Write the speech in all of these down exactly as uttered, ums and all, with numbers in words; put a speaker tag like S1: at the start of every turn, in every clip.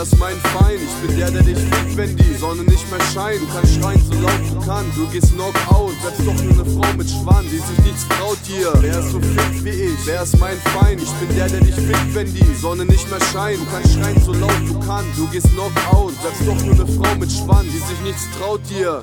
S1: ist mein Feind? Ich bin der, der dich fickt, wenn die Sonne nicht mehr scheint. Du kannst schreien, so laut du kannst, du gehst Knockout. Selbst doch nur eine Frau mit Schwanz, die sich nichts traut hier. Wer ist so fit wie ich? Wer ist mein Feind? Ich bin der, der dich fickt, wenn die Sonne nicht mehr scheint. Du kannst schreien, so laut du kannst, du gehst Knockout. Selbst doch nur eine Frau mit Schwanz, die sich nichts traut hier.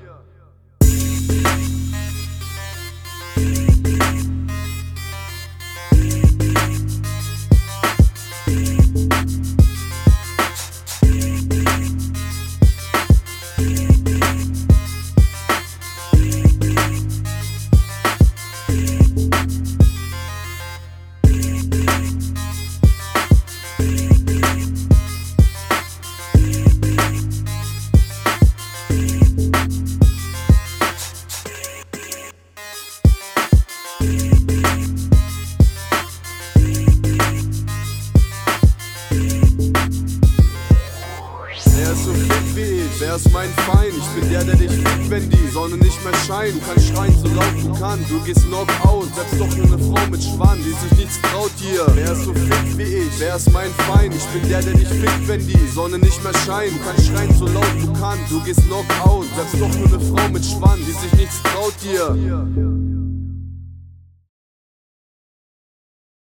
S1: Wer ist so fit wie ich? Wer ist mein Feind? Ich bin der, der dich fickt, wenn die Sonne nicht mehr scheint. Du kannst schreien, so laut du kannst, du gehst Knockout. Selbst doch nur eine Frau mit Schwanz, die sich nichts traut hier. Wer ist so fit wie ich? Wer ist mein Feind? Ich bin der, der dich fickt, wenn die Sonne nicht mehr scheint. Du kannst schreien, so laut du kannst, du gehst Knockout. Selbst doch nur eine Frau mit Schwanz, die sich nichts traut hier.